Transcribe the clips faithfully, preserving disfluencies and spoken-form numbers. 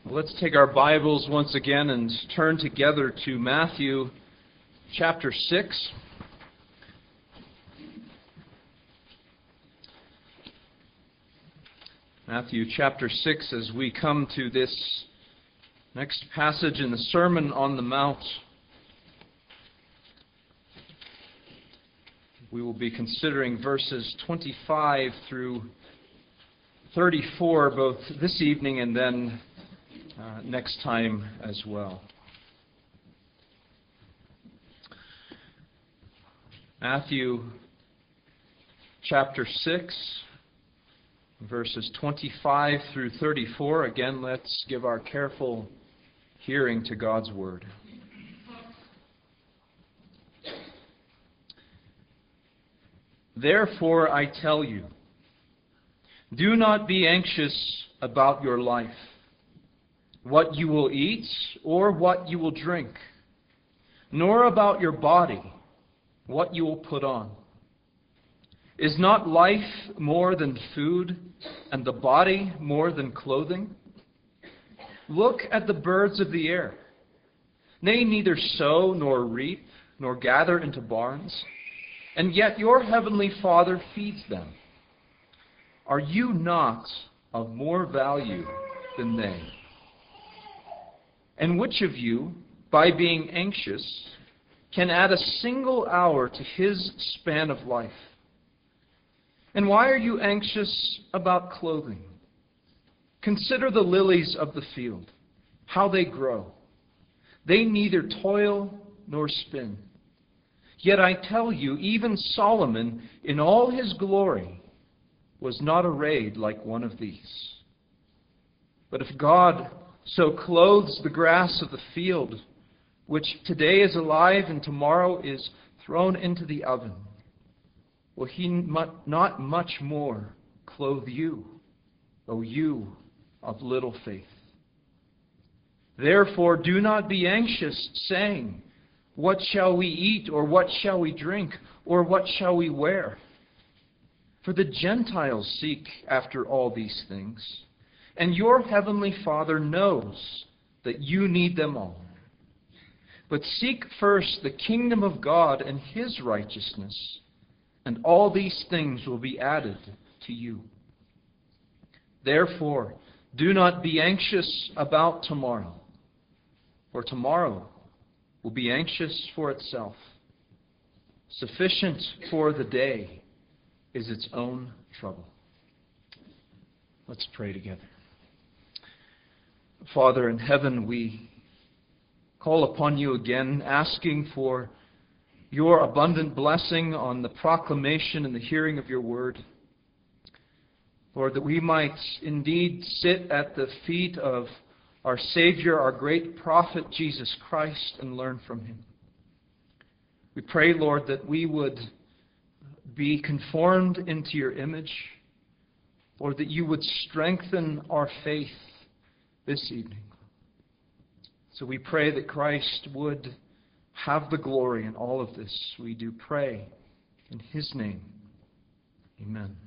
Let's take our Bibles once again and turn together to Matthew chapter six. Matthew chapter six, as we come to this next passage in the Sermon on the Mount. We will be considering verses twenty-five through thirty-four both this evening and then uh, next time as well. Matthew chapter six, verses twenty-five through thirty-four. Again, let's give our careful hearing to God's Word. Therefore I tell you, do not be anxious about your life, what you will eat or what you will drink, nor about your body, what you will put on. Is not life more than food, and the body more than clothing? Look at the birds of the air. They neither sow nor reap nor gather into barns, and yet your heavenly Father feeds them. Are you not of more value than they? And which of you, by being anxious, can add a single hour to his span of life? And why are you anxious about clothing? Consider the lilies of the field, how they grow. They neither toil nor spin. Yet I tell you, even Solomon, in all his glory, was not arrayed like one of these. But if God so clothes the grass of the field, which today is alive and tomorrow is thrown into the oven, will he not much more clothe you, O you of little faith? Therefore do not be anxious, saying, what shall we eat, or what shall we drink, or what shall we wear? For the Gentiles seek after all these things, and your heavenly Father knows that you need them all. But seek first the kingdom of God and his righteousness, and all these things will be added to you. Therefore, do not be anxious about tomorrow, for tomorrow will be anxious for itself. Sufficient for the day is its own trouble. Let's pray together. Father in heaven, we call upon you again, asking for your abundant blessing on the proclamation and the hearing of your word. Lord, that we might indeed sit at the feet of our Savior, our great prophet, Jesus Christ, and learn from him. We pray, Lord, that we would be conformed into your image, Lord, that you would strengthen our faith this evening. So we pray that Christ would have the glory in all of this. We do pray in his name. Amen.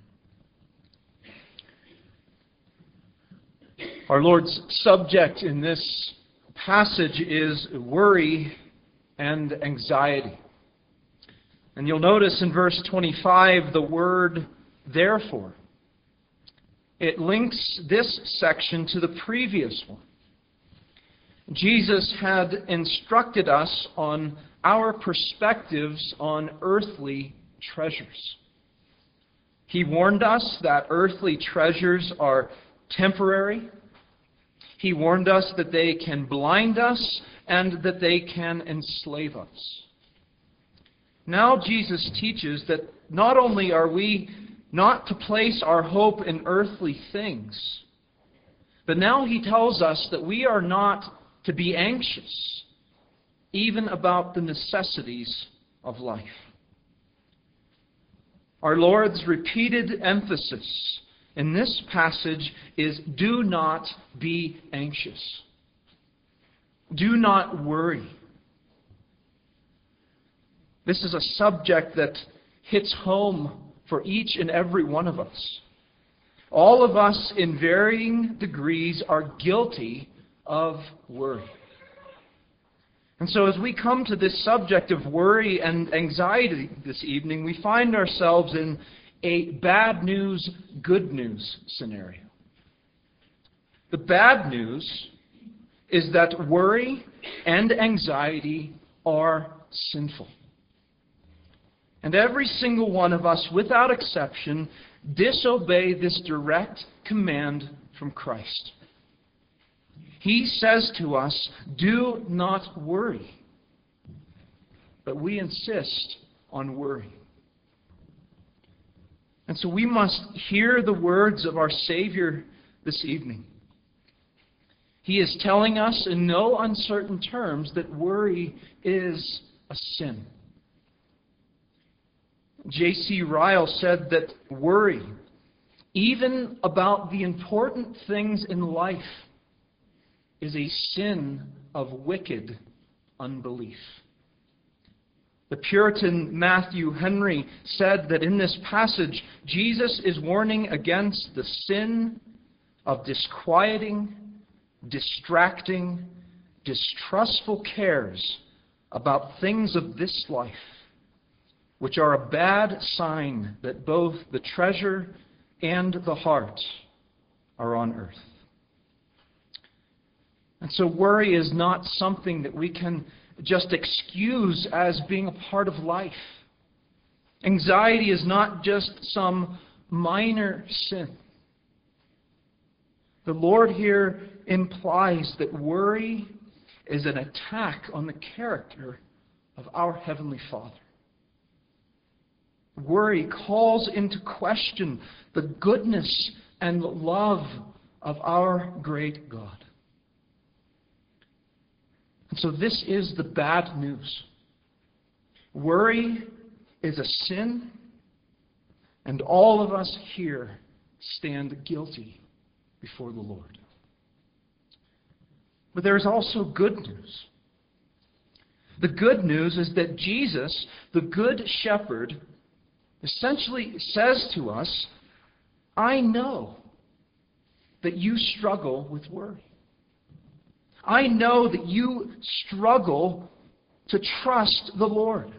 Our Lord's subject in this passage is worry and anxiety. And you'll notice in verse twenty-five the word therefore. It links this section to the previous one. Jesus had instructed us on our perspectives on earthly treasures. He warned us that earthly treasures are temporary. He warned us that they can blind us and that they can enslave us. Now Jesus teaches that not only are we not to place our hope in earthly things, but now he tells us that we are not to be anxious even about the necessities of life. Our Lord's repeated emphasis in this passage is do not be anxious. Do not worry. This is a subject that hits home for each and every one of us. All of us, in varying degrees, are guilty of worry. And so as we come to this subject of worry and anxiety this evening, we find ourselves in a bad news, good news scenario. The bad news is that worry and anxiety are sinful. And every single one of us, without exception, disobey this direct command from Christ. He says to us, do not worry. But we insist on worrying. And so we must hear the words of our Savior this evening. He is telling us in no uncertain terms that worry is a sin. J C Ryle said that worry, even about the important things in life, is a sin of wicked unbelief. The Puritan Matthew Henry said that in this passage, Jesus is warning against the sin of disquieting, distracting, distrustful cares about things of this life, which are a bad sign that both the treasure and the heart are on earth. And so worry is not something that we can just excuse as being a part of life. Anxiety is not just some minor sin. The Lord here implies that worry is an attack on the character of our Heavenly Father. Worry calls into question the goodness and love of our great God. And so this is the bad news. Worry is a sin, and all of us here stand guilty before the Lord. But there is also good news. The good news is that Jesus, the Good Shepherd, essentially says to us, I know that you struggle with worry. I know that you struggle to trust the Lord.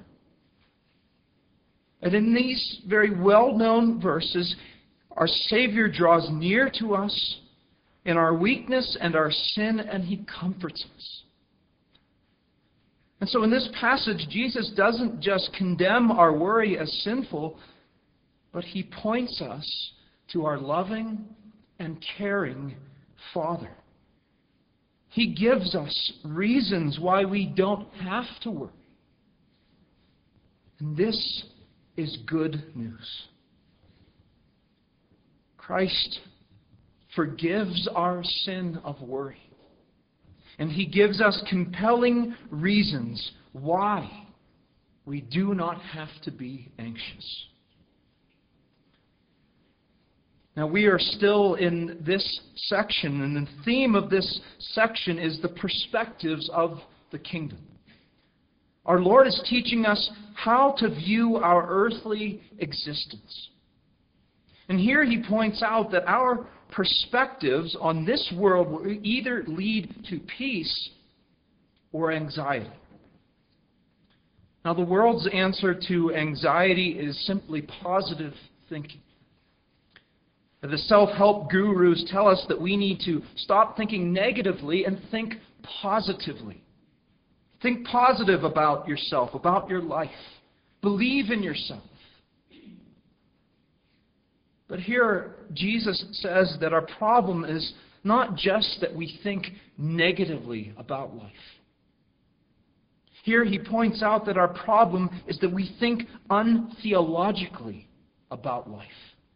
And in these very well-known verses, our Savior draws near to us in our weakness and our sin, and He comforts us. And so in this passage, Jesus doesn't just condemn our worry as sinful, but He points us to our loving and caring Father. He gives us reasons why we don't have to worry. And this is good news. Christ forgives our sin of worry. And He gives us compelling reasons why we do not have to be anxious. Now, we are still in this section, and the theme of this section is the perspectives of the kingdom. Our Lord is teaching us how to view our earthly existence. And here He points out that our perspectives on this world will either lead to peace or anxiety. Now, the world's answer to anxiety is simply positive thinking. The self-help gurus tell us that we need to stop thinking negatively and think positively. Think positive about yourself, about your life. Believe in yourself. But here, Jesus says that our problem is not just that we think negatively about life. Here he points out that our problem is that we think untheologically about life.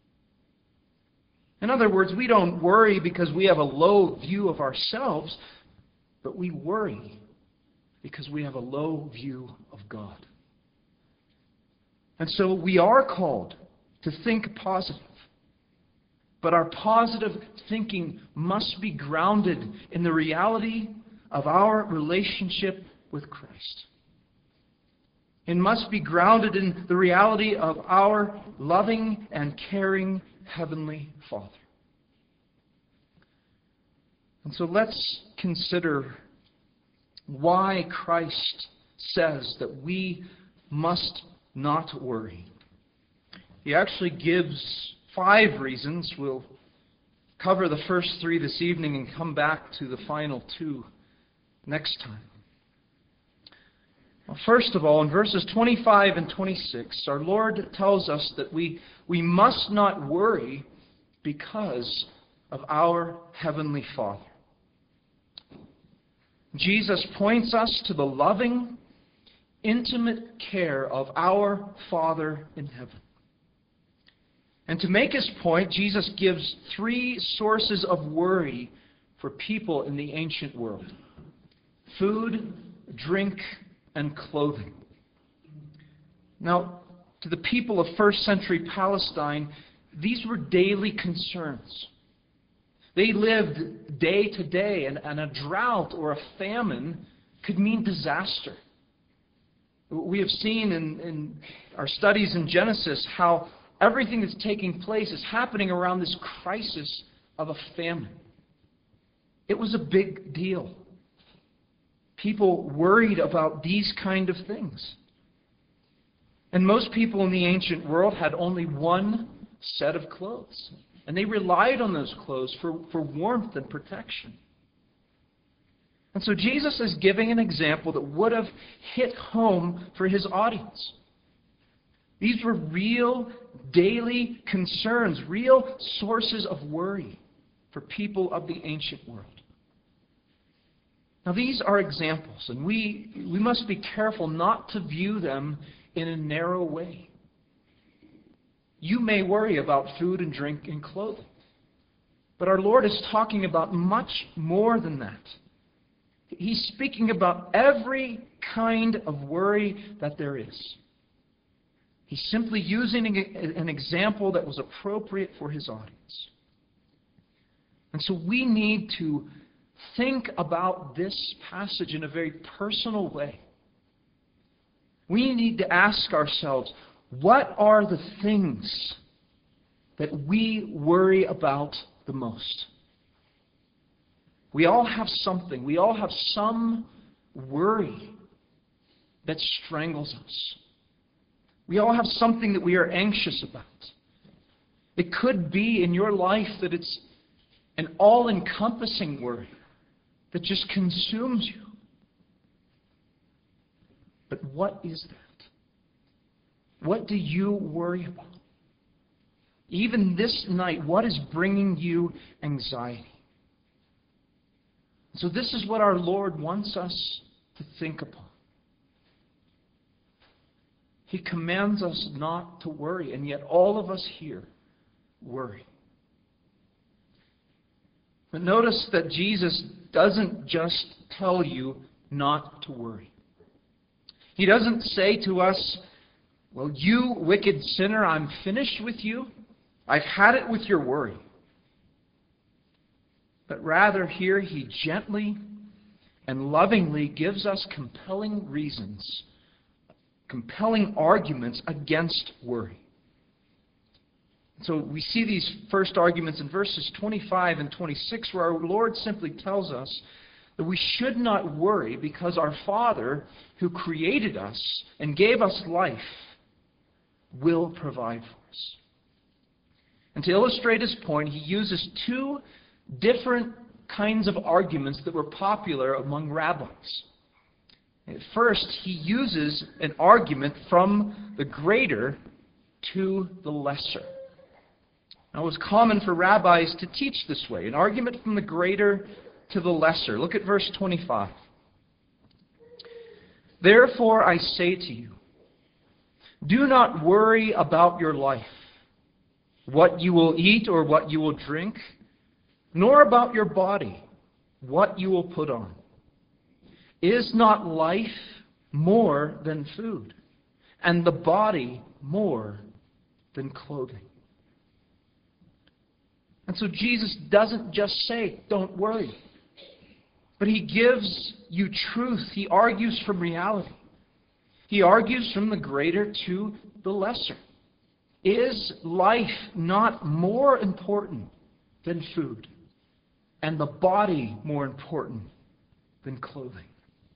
In other words, we don't worry because we have a low view of ourselves, but we worry because we have a low view of God. And so we are called to think positive. But our positive thinking must be grounded in the reality of our relationship with Christ. It must be grounded in the reality of our loving and caring Heavenly Father. And so let's consider why Christ says that we must not worry. He actually gives five reasons. We'll cover the first three this evening and come back to the final two next time. Well, first of all, in verses twenty-five and twenty-six, our Lord tells us that we, we must not worry because of our Heavenly Father. Jesus points us to the loving, intimate care of our Father in heaven. And to make his point, Jesus gives three sources of worry for people in the ancient world: food, drink, and clothing. Now, to the people of first century Palestine, these were daily concerns. They lived day to day, and, and a drought or a famine could mean disaster. We have seen in, in our studies in Genesis how everything that's taking place is happening around this crisis of a famine. It was a big deal. People worried about these kind of things. And most people in the ancient world had only one set of clothes. And they relied on those clothes for, for warmth and protection. And so Jesus is giving an example that would have hit home for his audience. These were real daily concerns, real sources of worry for people of the ancient world. Now these are examples, and we, we must be careful not to view them in a narrow way. You may worry about food and drink and clothing. But our Lord is talking about much more than that. He's speaking about every kind of worry that there is. He's simply using an example that was appropriate for his audience. And so we need to think about this passage in a very personal way. We need to ask ourselves, what are the things that we worry about the most? We all have something. We all have some worry that strangles us. We all have something that we are anxious about. It could be in your life that it's an all-encompassing worry that just consumes you. But what is that? What do you worry about? Even this night, what is bringing you anxiety? So this is what our Lord wants us to think upon. He commands us not to worry, and yet all of us here worry. But notice that Jesus doesn't just tell you not to worry. He doesn't say to us, well, you wicked sinner, I'm finished with you. I've had it with your worry. But rather here he gently and lovingly gives us compelling reasons, compelling arguments against worry. So we see these first arguments in verses twenty-five and twenty-six, where our Lord simply tells us that we should not worry because our Father, who created us and gave us life, will provide for us. And to illustrate his point, he uses two different kinds of arguments that were popular among rabbis. At first, he uses an argument from the greater to the lesser. Now, it was common for rabbis to teach this way, an argument from the greater to the lesser. Look at verse twenty-five. Therefore I say to you, do not worry about your life, what you will eat or what you will drink, nor about your body, what you will put on. Is not life more than food, and the body more than clothing? And so Jesus doesn't just say, don't worry, but he gives you truth. He argues from reality. He argues from the greater to the lesser. Is life not more important than food? and the body more important than clothing.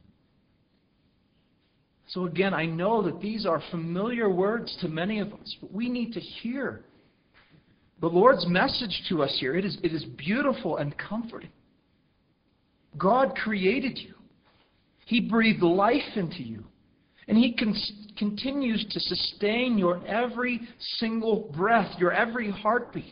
So again, I know that these are familiar words to many of us, but we need to hear the Lord's message to us here. It is, it is beautiful and comforting. God created you. He breathed life into you. And He con- continues to sustain your every single breath, your every heartbeat.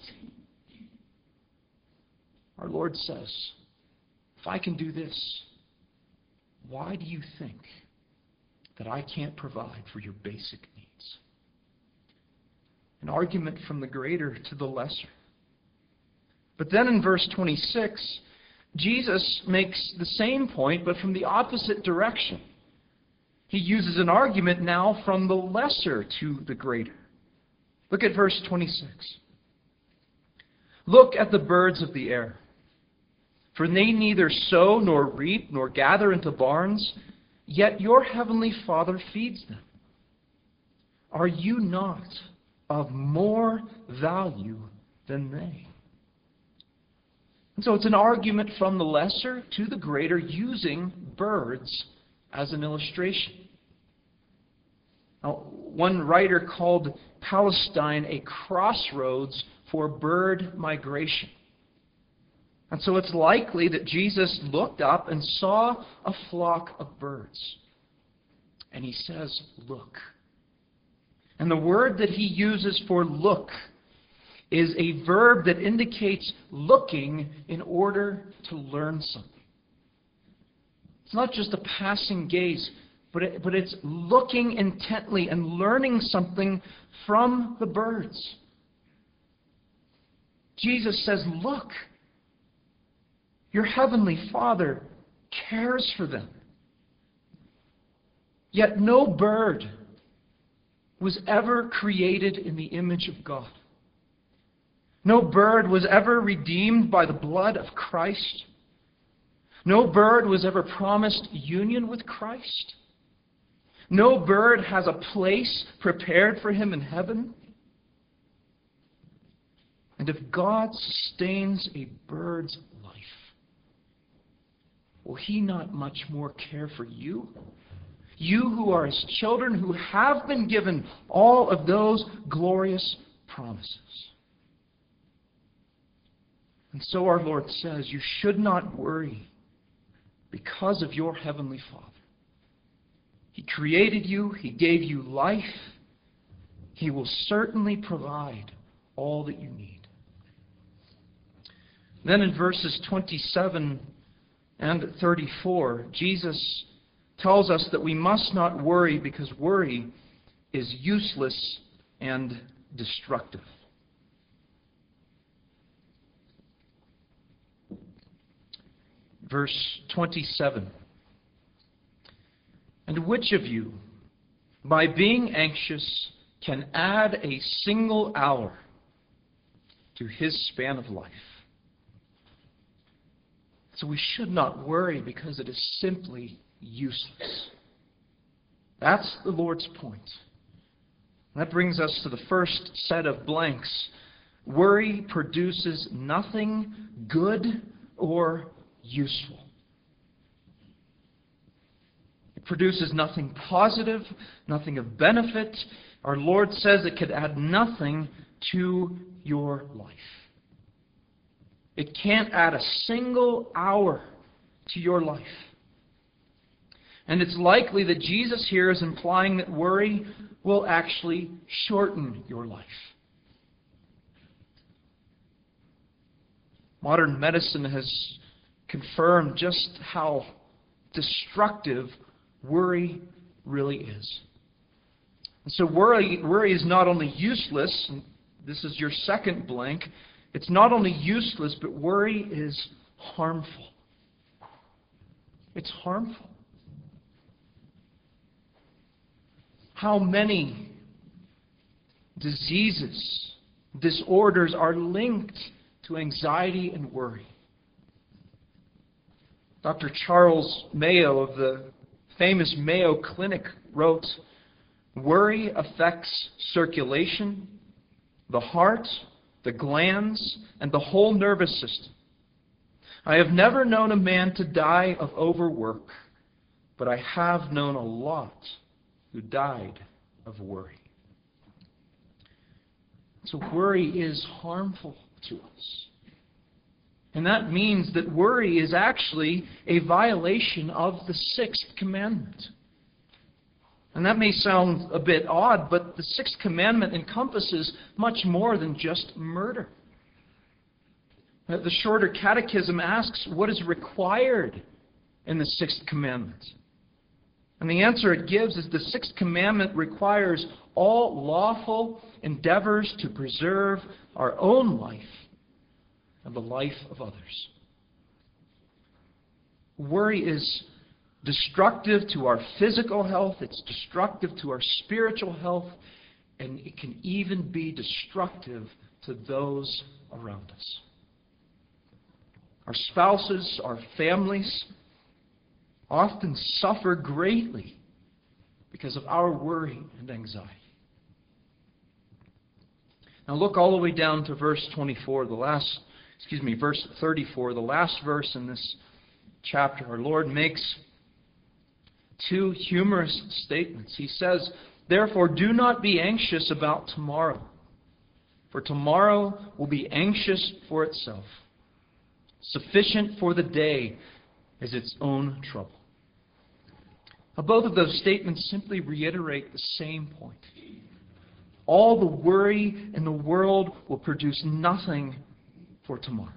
Our Lord says, if I can do this, why do you think that I can't provide for your basic needs? An argument from the greater to the lesser. But then in verse twenty-six, Jesus makes the same point, but from the opposite direction. He uses an argument now from the lesser to the greater. Look at verse twenty-six. Look at the birds of the air, for they neither sow nor reap nor gather into barns, yet your heavenly Father feeds them. Are you not of more value than they? And so it's an argument from the lesser to the greater, using birds as an illustration. Now, one writer called Palestine a crossroads for bird migration. And so it's likely that Jesus looked up and saw a flock of birds. And He says, look. And the word that He uses for look is a verb that indicates looking in order to learn something. It's not just a passing gaze, but, it, but it's looking intently and learning something from the birds. Jesus says, look. Your heavenly Father cares for them. Yet no bird was ever created in the image of God. No bird was ever redeemed by the blood of Christ. No bird was ever promised union with Christ. No bird has a place prepared for him in heaven. And if God sustains a bird's life, will He not much more care for you? You who are His children, who have been given all of those glorious promises. And so our Lord says, you should not worry because of your heavenly Father. He created you. He gave you life. He will certainly provide all that you need. Then in verses twenty-seven and thirty-four, Jesus tells us that we must not worry because worry is useless and destructive. Verse twenty-seven. And which of you, by being anxious, can add a single hour to his span of life? So we should not worry because it is simply useless. That's the Lord's point. That brings us to the first set of blanks. Worry produces nothing good or useful. It produces nothing positive, nothing of benefit. Our Lord says it could add nothing to your life. It can't add a single hour to your life. And it's likely that Jesus here is implying that worry will actually shorten your life. Modern medicine has confirmed just how destructive worry really is. And so worry, worry is not only useless, and this is your second blank, it's not only useless, but worry is harmful. It's harmful. How many diseases, disorders are linked to anxiety and worry? Doctor Charles Mayo of the famous Mayo Clinic wrote, "Worry affects circulation, the heart, the glands, and the whole nervous system. I have never known a man to die of overwork, but I have known a lot who died of worry. So worry is harmful to us. And that means that worry is actually a violation of the sixth commandment. And that may sound a bit odd, but the sixth commandment encompasses much more than just murder. The Shorter Catechism asks, what is required in the sixth commandment? And the answer it gives is the sixth commandment requires all lawful endeavors to preserve our own life and the life of others. Worry is destructive to our physical health, it's destructive to our spiritual health, and it can even be destructive to those around us. Our spouses, our families often suffer greatly because of our worry and anxiety. Now look all the way down to verse twenty-four, the last, excuse me, verse thirty-four, the last verse in this chapter. Our Lord makes two humorous statements. He says, "Therefore do not be anxious about tomorrow, for tomorrow will be anxious for itself. Sufficient for the day is its own trouble." Now, both of those statements simply reiterate the same point. All the worry in the world will produce nothing for tomorrow.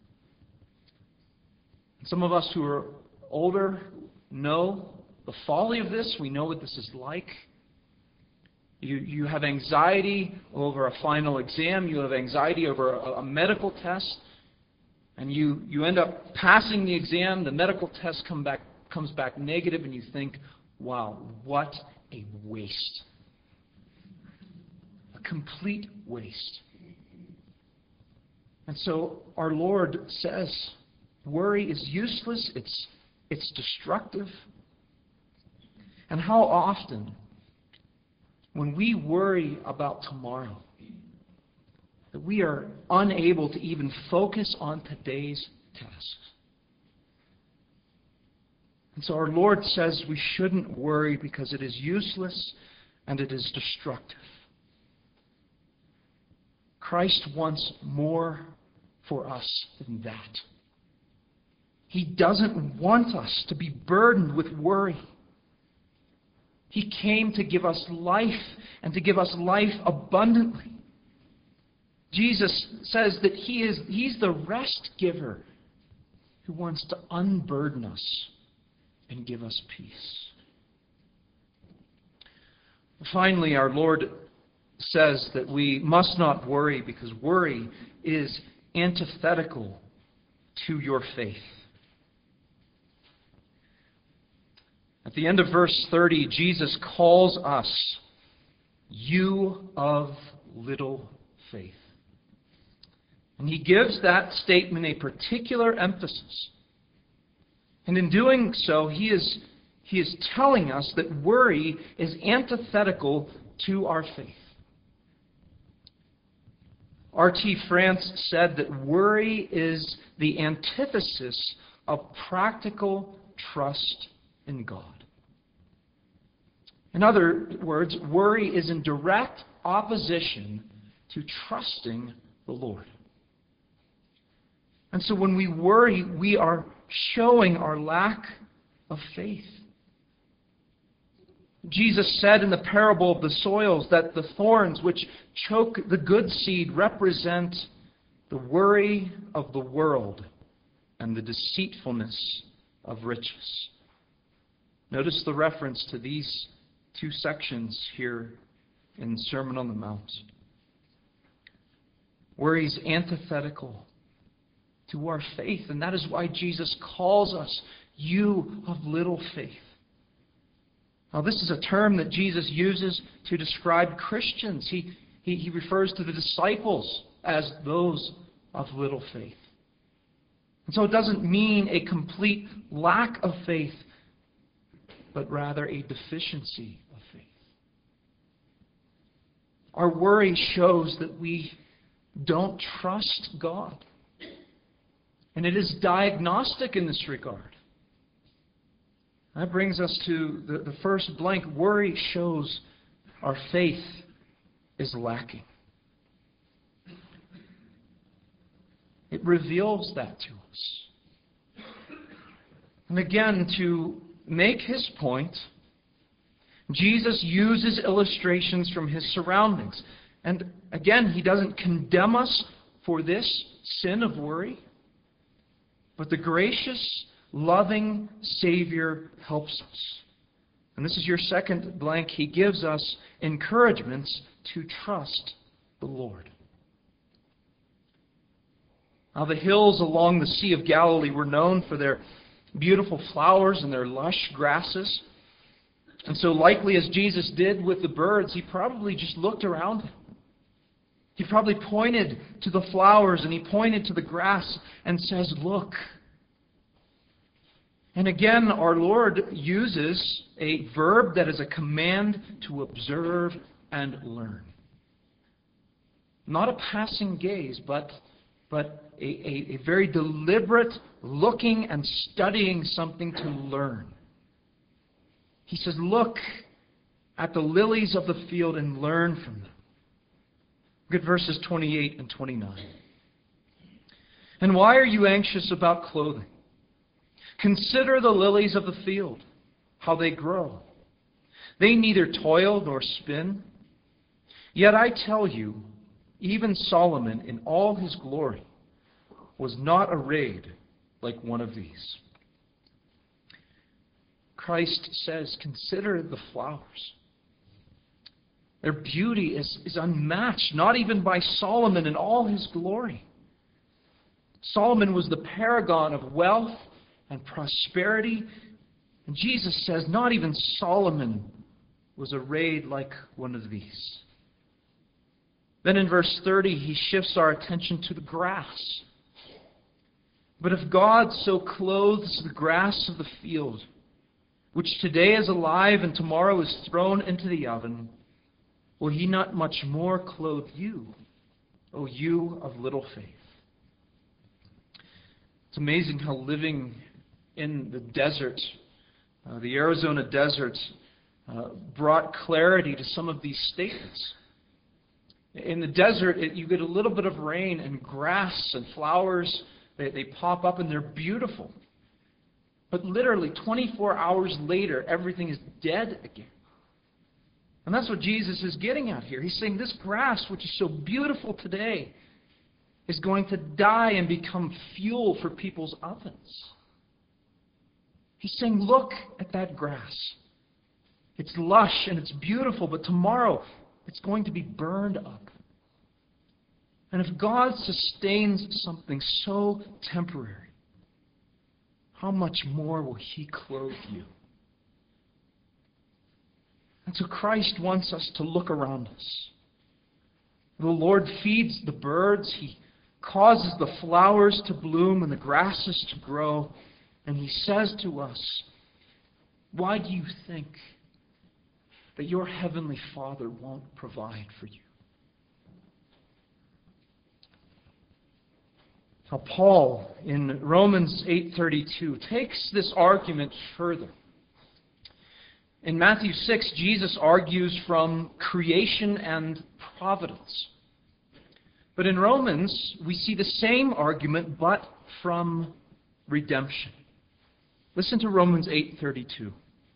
Some of us who are older know the folly of this. We know what this is like. You, you have anxiety over a final exam. You have anxiety over a, a medical test. And you, you end up passing the exam. The medical test come back, comes back negative, and you think, wow, what a waste. A complete waste. And so our Lord says, worry is useless. It's, it's destructive. And how often, when we worry about tomorrow, that we are unable to even focus on today's tasks. And so our Lord says we shouldn't worry because it is useless and it is destructive. Christ wants more for us than that. He doesn't want us to be burdened with worry. He came to give us life and to give us life abundantly. Jesus says that He is He's the rest giver who wants to unburden us and give us peace. Finally, our Lord says that we must not worry because worry is antithetical to your faith. At the end of verse thirty, Jesus calls us, "You of little faith." And He gives that statement a particular emphasis. And in doing so, He is, he is telling us that worry is antithetical to our faith. R T France said that worry is the antithesis of practical trust in God. In other words, worry is in direct opposition to trusting the Lord. And so when we worry, we are showing our lack of faith. Jesus said in the parable of the soils that the thorns which choke the good seed represent the worry of the world and the deceitfulness of riches. Notice the reference to these two sections here in the Sermon on the Mount. Worry is antithetical to our faith, and that is why Jesus calls us, "You of little faith." Now, this is a term that Jesus uses to describe Christians. He, he, he refers to the disciples as those of little faith. And so it doesn't mean a complete lack of faith, but rather a deficiency of faith. Our worry shows that we don't trust God. And it is diagnostic in this regard. That brings us to the, the first blank. Worry shows our faith is lacking. It reveals that to us. And again, to make his point, Jesus uses illustrations from his surroundings. And again, he doesn't condemn us for this sin of worry, but the gracious, loving Savior helps us. And this is your second blank. He gives us encouragements to trust the Lord. Now, the hills along the Sea of Galilee were known for their beautiful flowers and their lush grasses. And so likely as Jesus did with the birds, he probably just looked around him. He probably pointed to the flowers and he pointed to the grass and says, "Look." And again, our Lord uses a verb that is a command to observe and learn. Not a passing gaze, but, but a, a, a very deliberate looking and studying something to learn. He says, "Look at the lilies of the field and learn from them." Look at verses twenty-eight and twenty-nine. "And why are you anxious about clothing? Consider the lilies of the field, how they grow. They neither toil nor spin. Yet I tell you, even Solomon in all his glory was not arrayed like one of these." Christ says, consider the flowers. Their beauty is, is unmatched, not even by Solomon in all his glory. Solomon was the paragon of wealth and prosperity. And Jesus says, not even Solomon was arrayed like one of these. Then in verse thirty, he shifts our attention to the grass. "But if God so clothes the grass of the field, which today is alive and tomorrow is thrown into the oven, will he not much more clothe you, O you of little faith?" It's amazing how living in the desert, uh, the Arizona desert, uh, brought clarity to some of these statements. In the desert, it, you get a little bit of rain and grass and flowers, they, they pop up and they're beautiful. But literally twenty-four hours later, everything is dead again. And that's what Jesus is getting at here. He's saying this grass, which is so beautiful today, is going to die and become fuel for people's ovens. He's saying, look at that grass. It's lush and it's beautiful, but tomorrow it's going to be burned up. And if God sustains something so temporary, how much more will he clothe you? And so Christ wants us to look around us. The Lord feeds the birds. He causes the flowers to bloom and the grasses to grow. And he says to us, why do you think that your heavenly Father won't provide for you? Now, Paul, in Romans eight thirty-two, takes this argument further. In Matthew six, Jesus argues from creation and providence. But in Romans, we see the same argument, but from redemption. Listen to Romans eight thirty-two.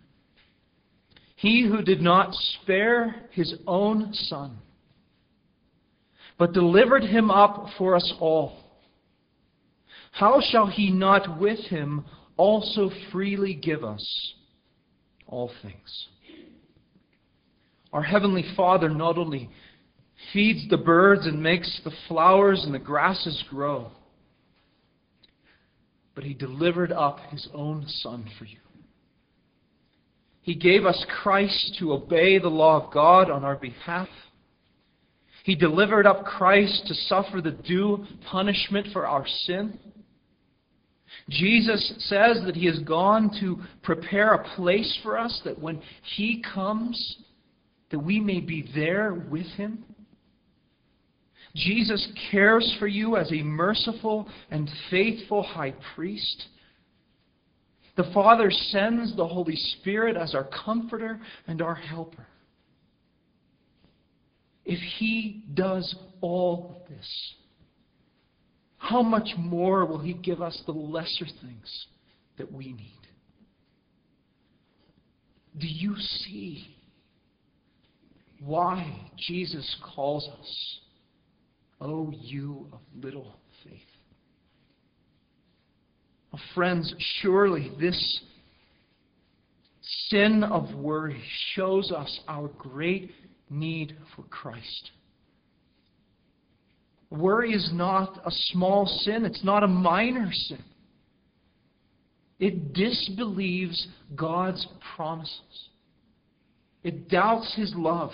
"He who did not spare his own Son, but delivered him up for us all, how shall he not with him also freely give us all things?" Our Heavenly Father not only feeds the birds and makes the flowers and the grasses grow, but he delivered up his own Son for you. He gave us Christ to obey the law of God on our behalf. He delivered up Christ to suffer the due punishment for our sin. Jesus says that he has gone to prepare a place for us, that when he comes, that we may be there with him. Jesus cares for you as a merciful and faithful high priest. The Father sends the Holy Spirit as our comforter and our helper. If He does all of this, how much more will He give us the lesser things that we need? Do you see why Jesus calls us, "O you of little faith"? Well, friends, surely this sin of worry shows us our great need for Christ. Worry is not a small sin. It's not a minor sin. It disbelieves God's promises. It doubts His love.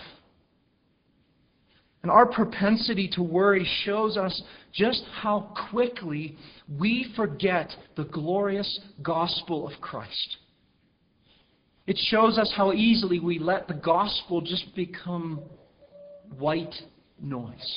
And our propensity to worry shows us just how quickly we forget the glorious gospel of Christ. It shows us how easily we let the gospel just become white noise.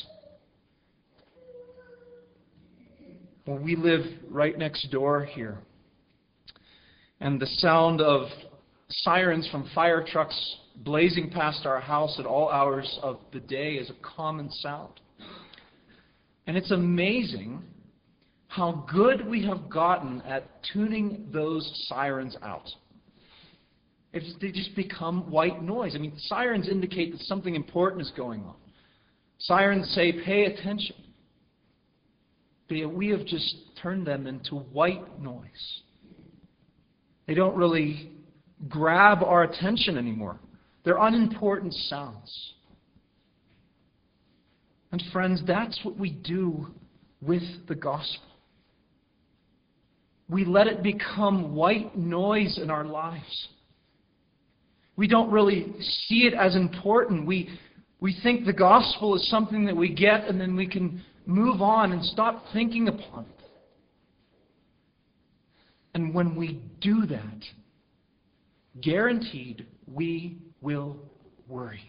Well, we live right next door here. And the sound of sirens from fire trucks blazing past our house at all hours of the day is a common sound. And it's amazing how good we have gotten at tuning those sirens out. It's, they just become white noise. I mean, sirens indicate that something important is going on. Sirens say, pay attention. But we have just turned them into white noise. They don't really grab our attention anymore. They're unimportant sounds. And friends, that's what we do with the gospel. We let it become white noise in our lives. We don't really see it as important. We, we think the gospel is something that we get and then we can move on and stop thinking upon it. And when we do that, guaranteed we will worry.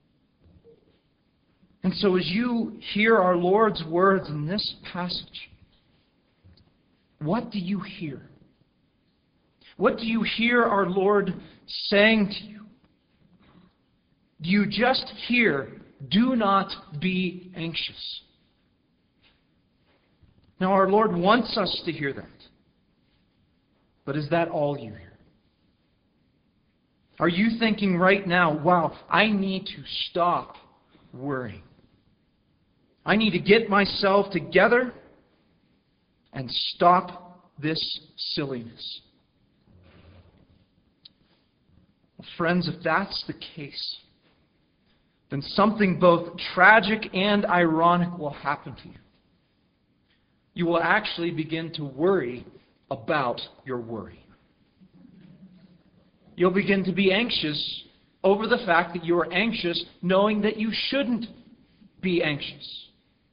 And so as you hear our Lord's words in this passage, what do you hear? What do you hear our Lord saying to you? Do you just hear, "Do not be anxious"? Now our Lord wants us to hear that. But is that all you hear? Are you thinking right now, wow, I need to stop worrying. I need to get myself together and stop this silliness. Well, friends, if that's the case, then something both tragic and ironic will happen to you. You will actually begin to worry about your worry. You'll begin to be anxious over the fact that you are anxious, knowing that you shouldn't be anxious.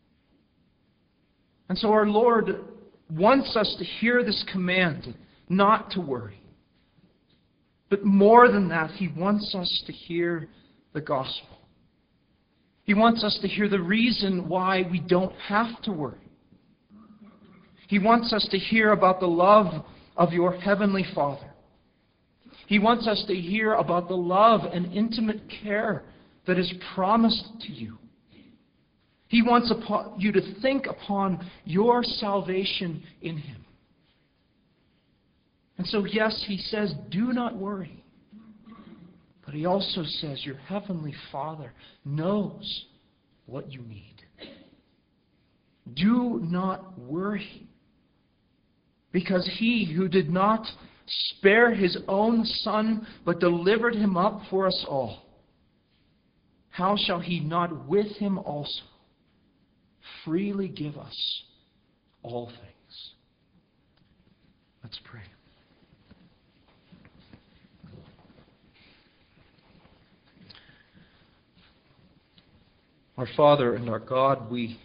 And so our Lord wants us to hear this command not to worry. But more than that, He wants us to hear the gospel. He wants us to hear the reason why we don't have to worry. He wants us to hear about the love of your Heavenly Father. He wants us to hear about the love and intimate care that is promised to you. He wants you to think upon your salvation in Him. And so, yes, He says, do not worry. But He also says, your Heavenly Father knows what you need. Do not worry. Because He who did not spare His own Son, but delivered Him up for us all, how shall He not with Him also freely give us all things? Let's pray. Our Father and our God, we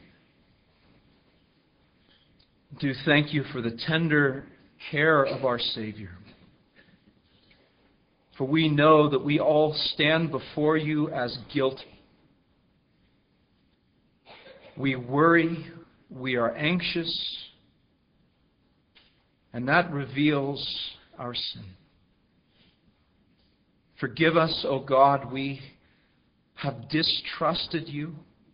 do thank You for the tender care of our Savior. For we know that we all stand before You as guilty. we worry, we are anxious, and that reveals our sin. Forgive us, O God, we have distrusted you.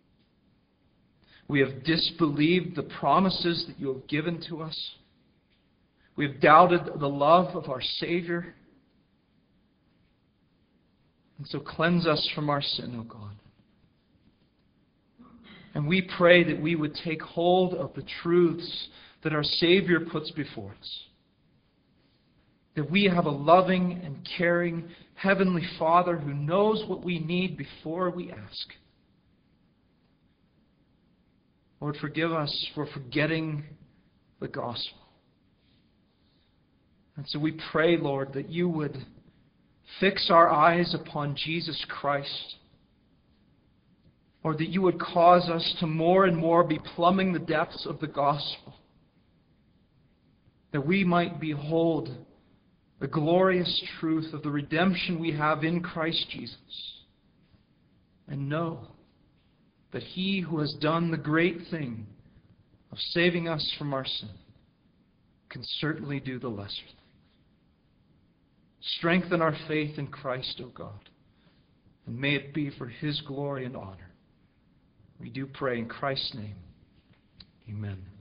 We have disbelieved the promises that you have given to us. We have doubted the love of our Savior. And so cleanse us from our sin, O God. And we pray that we would take hold of the truths that our Savior puts before us. That we have a loving and caring Heavenly Father who knows what we need before we ask. Lord, forgive us for forgetting the gospel. And so we pray, Lord, that you would fix our eyes upon Jesus Christ. Or that you would cause us to more and more be plumbing the depths of the gospel. That we might behold the glorious truth of the redemption we have in Christ Jesus. And know that He who has done the great thing of saving us from our sin can certainly do the lesser thing. Strengthen our faith in Christ, O God, and may it be for His glory and honor. We do pray in Christ's name. Amen.